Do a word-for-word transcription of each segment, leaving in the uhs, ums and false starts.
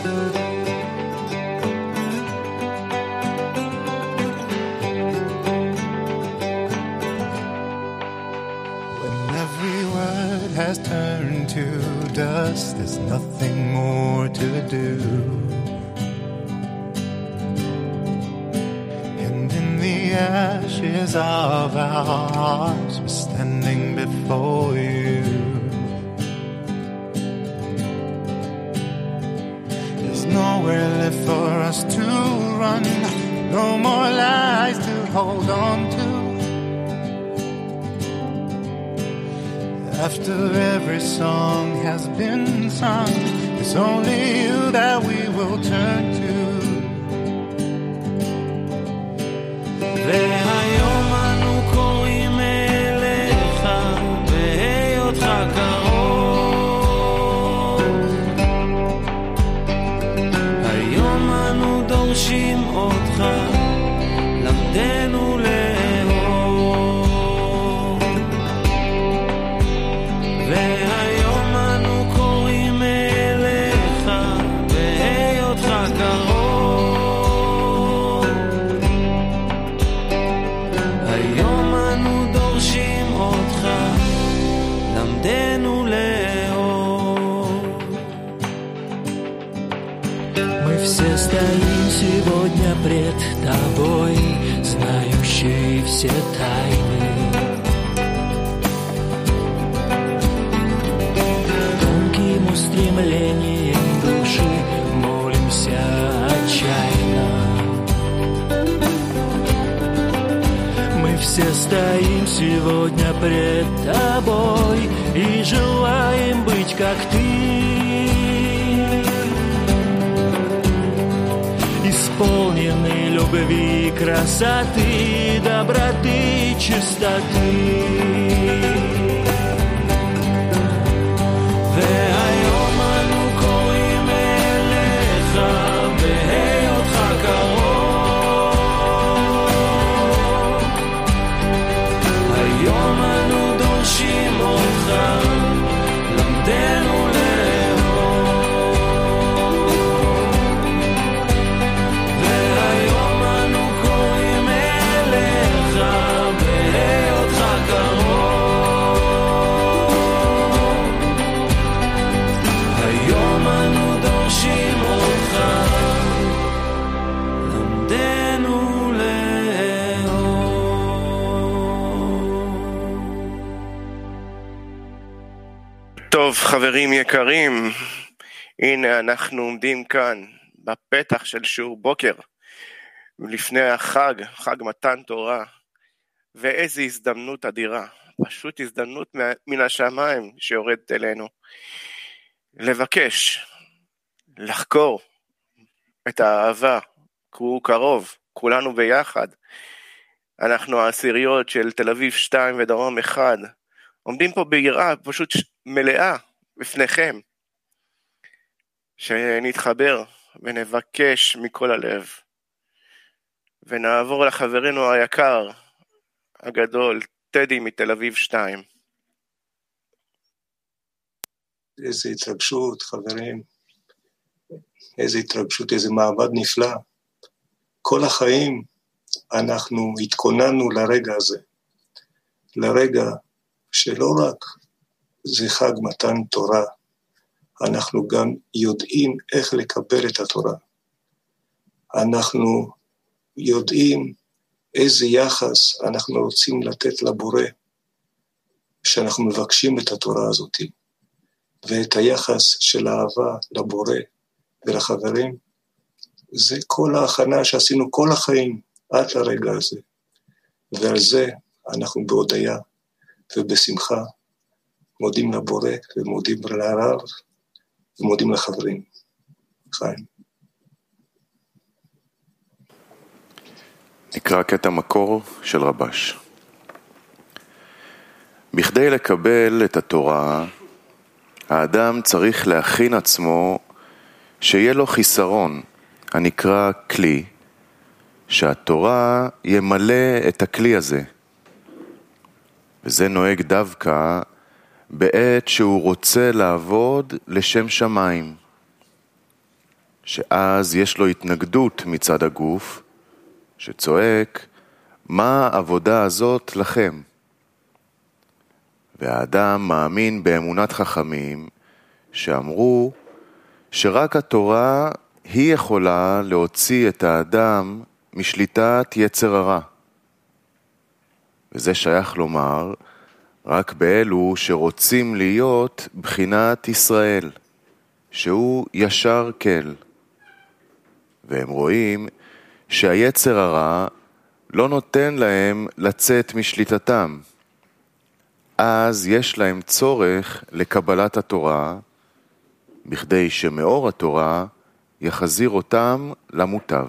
Has turned to dust, there's nothing more to do. And in the ashes of our hearts, we're standing before you. There's nowhere left for us to run, no more lies to hold on to. After every song has been sung, it's only you that we will turn to. והיום אנו קוראים אליך בהיותך קרוב. היום אנו דורשים אותך, למדנו стоим сегодня пред тобой, знающий все тайны. Тонким устремлением души молимся отчаянно. Мы все стоим сегодня пред тобой и желаем быть как ты. Исполнены любви, красоты, доброты, чистоты. והיום אנו קוראים אליך בהיותך קרוב. היום אנו דורשים אותך, למדנו טוב, חברים יקרים, הנה אנחנו עומדים כאן בפתח של שיעור בוקר, לפני החג, חג מתן תורה, ואיזו הזדמנות אדירה, פשוט הזדמנות מן השמיים שיורדת אלינו, לבקש, לחקור את האהבה, כי הוא קרוב, כולנו ביחד, אנחנו העשיריות של תל אביב שתיים ודרום אחד, עומדים פה ביראה פשוט מלאה בפניכם, שנתחבר ונבקש מכל הלב, ונעבור לחברנו היקר, הגדול, טדי מתל אביב שתיים. איזה התרגשות, חברים, איזה התרגשות, איזה מעבד נפלא. כל החיים אנחנו התכוננו לרגע הזה, לרגע שלא רק זה חג מתן תורה, אנחנו גם יודעים איך לקבל את התורה. אנחנו יודעים איזה יחס אנחנו רוצים לתת לבורא, שאנחנו מבקשים את התורה הזאת, ואת היחס של האהבה לבורא ולחברים, זה כל ההכנה שעשינו כל החיים עד לרגע הזה, ועל זה אנחנו בהודיה ובשמחה מודים לבורא ומודים לרב ומודים לחברים. חיים. נקרא קטע מקור של רבש. בכדי לקבל את התורה, האדם צריך להכין עצמו שיהיה לו חיסרון, הנקרא כלי, שהתורה ימלא את הכלי הזה. וזה נוהג דווקא בעת שהוא רוצה לעבוד לשם שמיים. שאז יש לו התנגדות מצד הגוף, שצועק, מה העבודה הזאת לכם? והאדם מאמין באמונת חכמים, שאמרו שרק התורה היא יכולה להוציא את האדם משליטת יצר הרע. וזה שייך לומר רק באלו שרוצים להיות בחינת ישראל, שהוא ישר כל. והם רואים שהיצר הרע לא נותן להם לצאת משליטתם. אז יש להם צורך לקבלת התורה, בכדי שמאור התורה יחזיר אותם למוטב.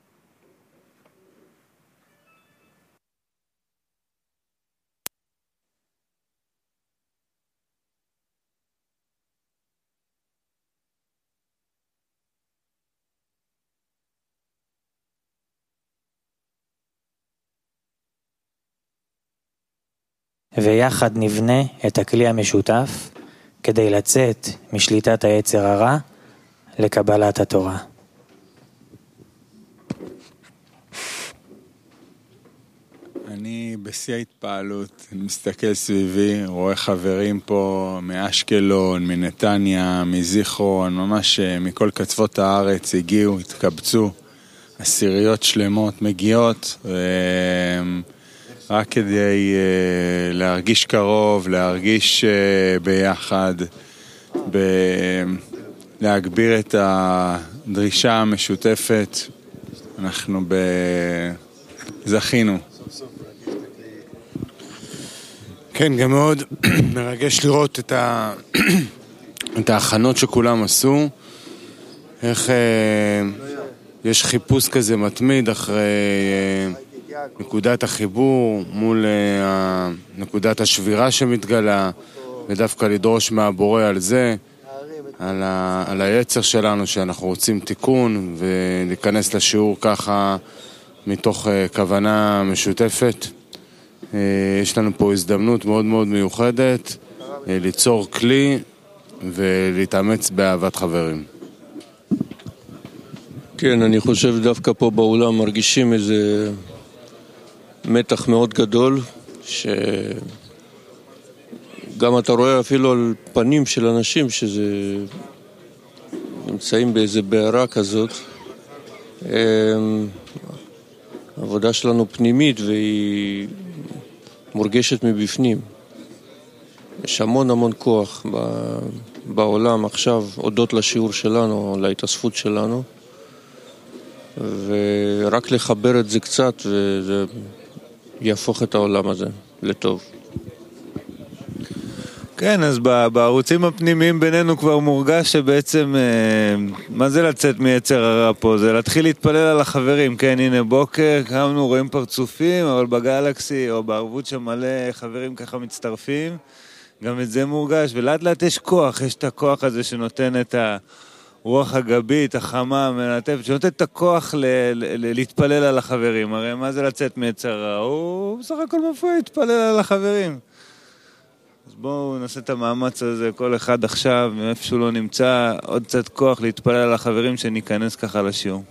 ויחד נבנה את הכלי המשותף כדי לצאת משליטת היצר הרע לקבלת התורה. אני בשיא ההתפעלות, אני מסתכל סביבי, רואה חברים פה מאשקלון, מנתניה, מזיכרון, ממש מכל קצוות הארץ הגיעו, התקבצו, עשיריות שלמות מגיעות, רק כדי uh, להרגיש קרוב, להרגיש uh, ביחד, ב- להגביר את הדרישה המשותפת. אנחנו ב- זכינו. כן, גם מאוד מרגש לראות את, ה- את ההכנות שכולם עשו, איך uh, יש חיפוש כזה מתמיד אחרי... Uh, נקודת החיבור מול uh, נקודת השבירה שמתגלה, ודווקא לדרוש מהבורא על זה, על, ה, על היצר שלנו שאנחנו רוצים תיקון, ולהיכנס לשיעור ככה מתוך uh, כוונה משותפת. Uh, יש לנו פה הזדמנות מאוד מאוד מיוחדת uh, ליצור כלי ולהתאמץ באהבת חברים. כן, אני חושב דווקא פה באולם מרגישים איזה מתח מאוד גדול, שגם אתה רואה אפילו על פנים של אנשים שזה נמצאים באיזה בערה כזאת. העבודה שלנו פנימית והיא מורגשת מבפנים. יש המון המון כוח בעולם עכשיו, הודות לשיעור שלנו, להתאספות שלנו, ורק לחבר את זה קצת וזה יהפוך את העולם הזה לטוב. כן, אז בערוצים הפנימיים בינינו כבר מורגש שבעצם מה זה לצאת מיצר הרע פה? זה להתחיל להתפלל על החברים. כן, הנה בוקר, קמנו, רואים פרצופים, אבל בגלקסי או בערבות שמלא חברים ככה מצטרפים, גם את זה מורגש, ולאט לאט יש כוח, יש את הכוח הזה שנותן את הרוח הגבית, החמה, המנתפת, שנותן את הכוח ל- ל- להתפלל על החברים. הרי מה זה לצאת מיצר הרע? הוא בסך הכל מפריע להתפלל על החברים. אז בואו נעשה את המאמץ הזה, כל אחד עכשיו, מאיפה שהוא לא נמצא, עוד קצת כוח להתפלל על החברים, שניכנס ככה לשיעור.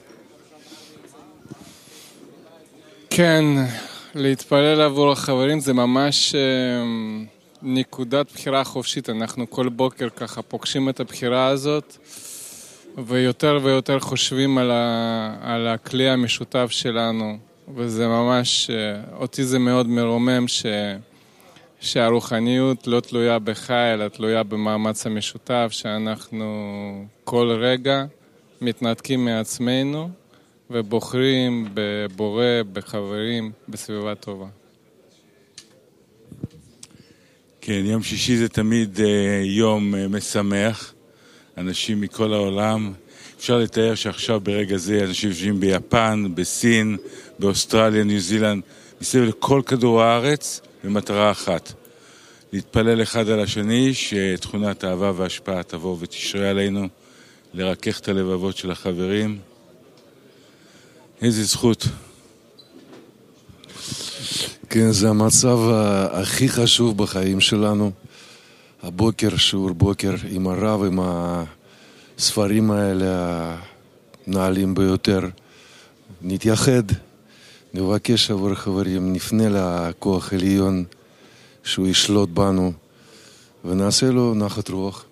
כן, להתפלל עבור החברים זה ממש נקודת בחירה חופשית. אנחנו כל בוקר ככה פוגשים את הבחירה הזאת, ויותר ויותר חושבים על, ה... על הכלי המשותף שלנו, וזה ממש, אותי זה מאוד מרומם ש... שהרוחניות לא תלויה בך, אלא תלויה במאמץ המשותף, שאנחנו כל רגע מתנתקים מעצמנו, ובוחרים בבורא, בחברים, בסביבה טובה. כן, יום שישי זה תמיד uh, יום uh, משמח, אנשים מכל העולם. אפשר לתאר שעכשיו ברגע זה אנשים יושבים ביפן, בסין, באוסטרליה, ניו זילנד, מסביב לכל כדור הארץ, במטרה אחת. להתפלל אחד על השני, שתכונת האהבה וההשפעה תבוא ותשרה עלינו, לרכך את הלבבות של החברים. איזה זכות. כן, זה המצב הכי חשוב בחיים שלנו. הבוקר, שיעור בוקר עם הרב, עם הספרים האלה, נעלים ביותר. נתייחד, נבקש עבור החברים, נפנה לכוח עליון שהוא ישלוט בנו ונעשה לו נחת רוח.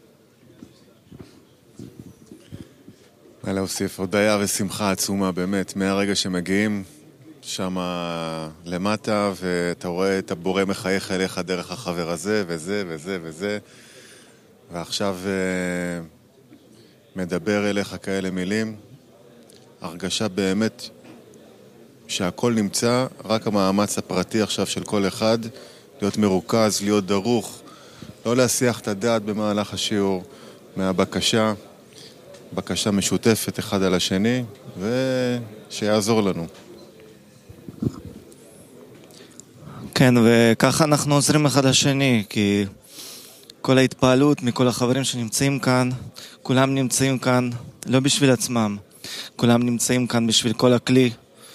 מה להוסיף? הודיה ושמחה עצומה באמת, מהרגע שמגיעים שם למטה ואתה רואה את הבורא מחייך אליך דרך החבר הזה וזה וזה וזה ועכשיו מדבר אליך כאלה מילים, הרגשה באמת שהכל נמצא, רק המאמץ הפרטי עכשיו של כל אחד להיות מרוכז, להיות דרוך, לא להסיח את הדעת במהלך השיעור מהבקשה, בקשה משותפת אחד על השני ושיעזור לנו. כן, וככה אנחנו עוזרים אחד לשני, כי כל ההתפעלות מכל החברים שנמצאים כאן, כולם נמצאים כאן לא בשביל עצמם, כולם נמצאים כאן בשביל כל הכלי,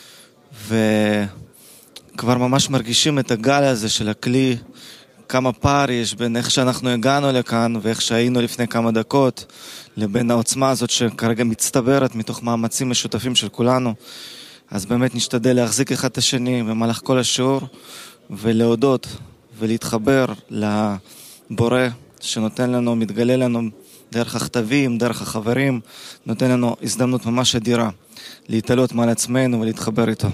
וכבר ממש מרגישים את הגל הזה של הכלי, כמה פער יש בין איך שאנחנו הגענו לכאן ואיך שהיינו לפני כמה דקות, לבין העוצמה הזאת שכרגע מצטברת מתוך מאמצים משותפים של כולנו. אז באמת נשתדל להחזיק אחד את השני במהלך כל השיעור, ולהודות ולהתחבר לבורא שנותן לנו, מתגלה לנו דרך הכתבים, דרך החברים, נותן לנו הזדמנות ממש אדירה להתעלות מעל עצמנו ולהתחבר איתו.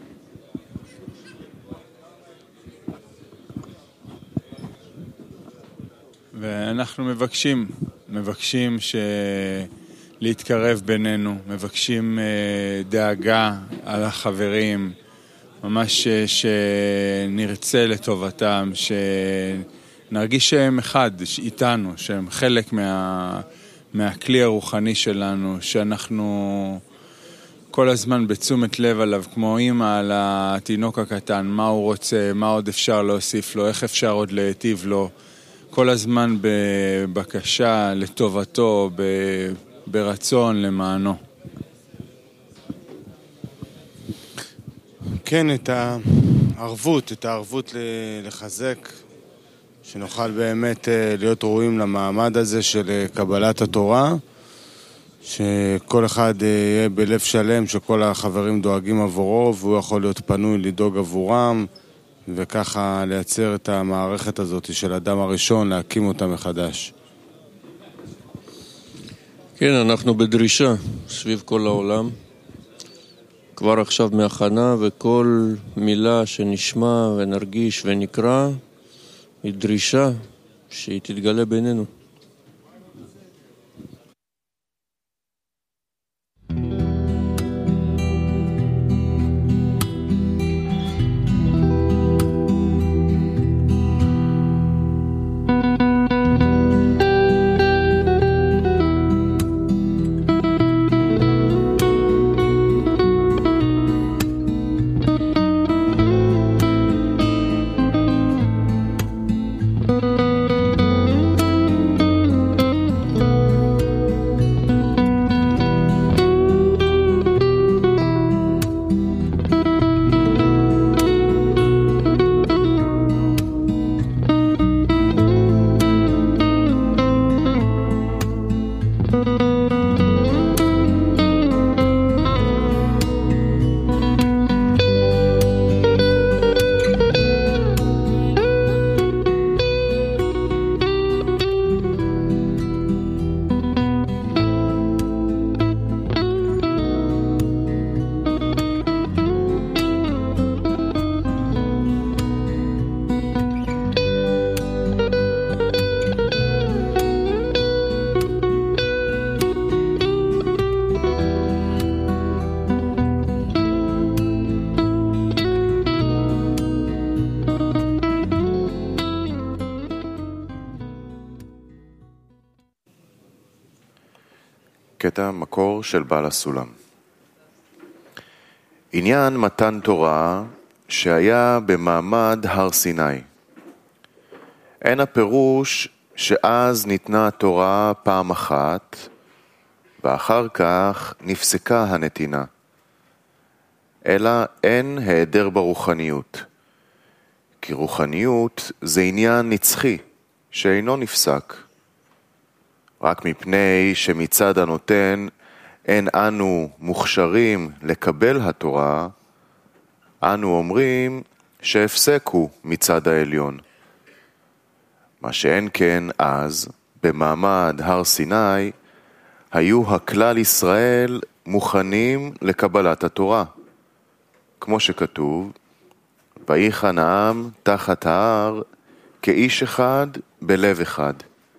ואנחנו מבקשים, מבקשים ש... להתקרב בינינו, מבקשים דאגה על החברים, ממש שנרצה לטובתם, שנרגיש שהם אחד איתנו, שהם חלק מה... מהכלי הרוחני שלנו, שאנחנו כל הזמן בתשומת לב עליו, כמו אמא על התינוק הקטן, מה הוא רוצה, מה עוד אפשר להוסיף לו, איך אפשר עוד להיטיב לו, כל הזמן בבקשה לטובתו, ב... ברצון למענו. כן, את הערבות, את הערבות לחזק, שנוכל באמת להיות ראויים למעמד הזה של קבלת התורה, שכל אחד יהיה בלב שלם, שכל החברים דואגים עבורו, והוא יכול להיות פנוי לדאוג עבורם, וככה לייצר את המערכת הזאת של אדם הראשון, להקים אותה מחדש. כן, אנחנו בדרישה סביב כל העולם. כבר עכשיו מהכנה, וכל מילה שנשמע ונרגיש ונקרא היא דרישה שהיא תתגלה בינינו. קטע מקור של בעל הסולם. עניין מתן תורה שהיה במעמד הר סיני. אין הפירוש שאז ניתנה התורה פעם אחת, ואחר כך נפסקה הנתינה. אלא אין היעדר ברוחניות. כי רוחניות זה עניין נצחי, שאינו נפסק. רק מפני שמצד הנותן אין אנו מוכשרים לקבל התורה, אנו אומרים שהפסקו מצד העליון. מה שאין כן אז, במעמד הר סיני, היו הכלל ישראל מוכנים לקבלת התורה. כמו שכתוב, ויחן העם תחת ההר כאיש אחד בלב אחד.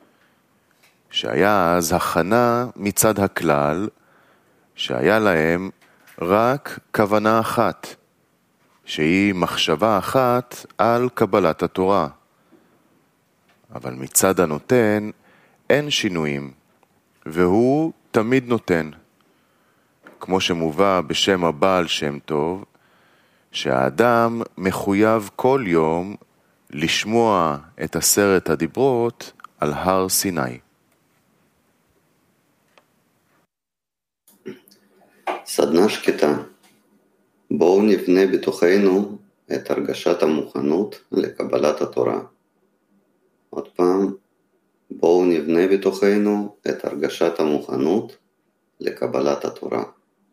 שהיה אז הכנה מצד הכלל, שהיה להם רק כוונה אחת, שהיא מחשבה אחת על קבלת התורה. אבל מצד הנותן אין שינויים, והוא תמיד נותן. כמו שמובא בשם הבעל שם טוב, שהאדם מחויב כל יום לשמוע את עשרת הדיברות על הר סיני. סדנה שקטה. בואו נבנה בתוכנו את הרגשת המוכנות לקבלת התורה. עוד פעם, בואו נבנה בתוכנו את הרגשת המוכנות לקבלת התורה.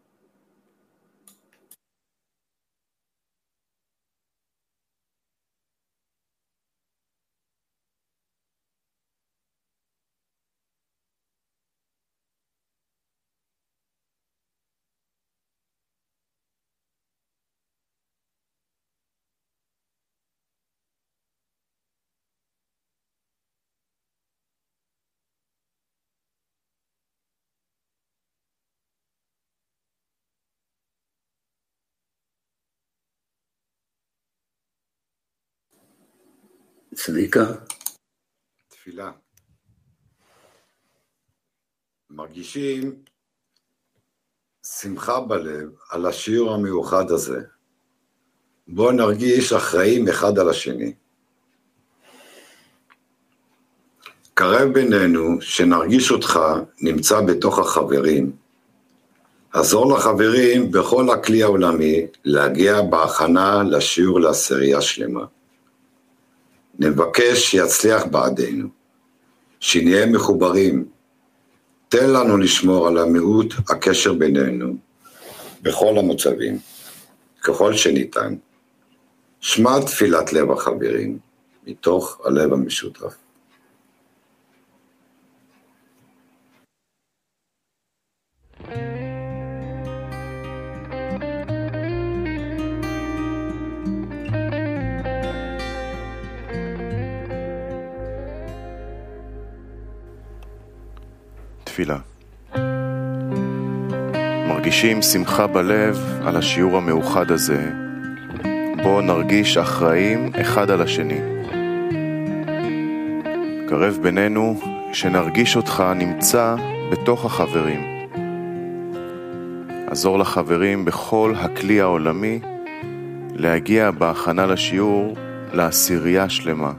צביקה. תפילה. מרגישים שמחה בלב על השיעור המיוחד הזה. בואו נרגיש אחראים אחד על השני. קרב בינינו שנרגיש אותך נמצא בתוך החברים. עזור לחברים בכל הכלי העולמי להגיע בהכנה לשיעור לעשירייה שלמה. נבקש שיצליח בעדינו, שנהיה מחוברים. תן לנו לשמור על המיעוט הקשר בינינו, בכל המצבים, ככל שניתן. שמע תפילת לב החברים, מתוך הלב המשותף. תפילה. מרגישים שמחה בלב על השיעור המאוחד הזה, בו נרגיש אחראים אחד על השני. קרב בינינו שנרגיש אותך נמצא בתוך החברים. עזור לחברים בכל הכלי העולמי להגיע בהכנה לשיעור לעשירייה שלמה.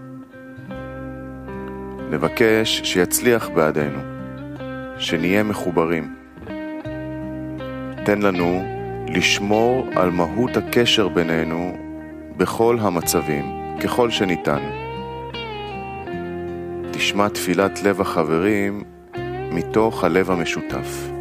נבקש שיצליח בעדינו, שנהיה מחוברים. תן לנו לשמור על מהות הקשר בינינו בכל המצבים, ככל שניתן. תשמע תפילת לב החברים מתוך הלב המשותף.